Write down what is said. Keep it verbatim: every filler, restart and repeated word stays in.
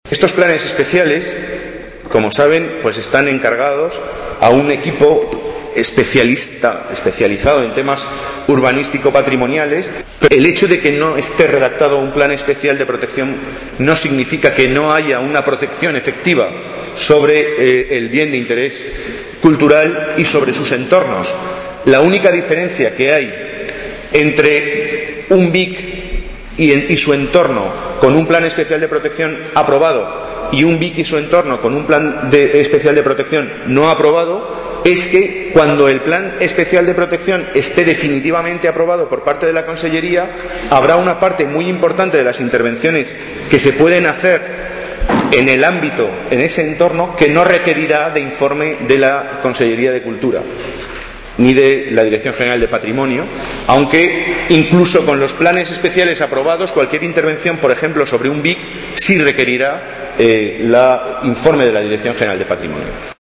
Estos planes especiales, como saben, pues están encargados a un equipo especialista, especializado en temas urbanístico-patrimoniales. El hecho de que no esté redactado un plan especial de protección no significa que no haya una protección efectiva sobre eh, el bien de interés cultural y sobre sus entornos. La única diferencia que hay entre un B I C y, en, y su entorno con un plan especial de protección aprobado y un B I C y su entorno con un plan de, especial de protección no aprobado es que cuando el plan especial de protección esté definitivamente aprobado por parte de la Consellería, habrá una parte muy importante de las intervenciones que se pueden hacer en el ámbito, en ese entorno, que no requerirá de informe de la Consellería de Cultura ni de la Dirección General de Patrimonio, aunque incluso con los planes especiales aprobados, cualquier intervención, por ejemplo, sobre un B I C, sí requerirá el eh, informe de la Dirección General de Patrimonio.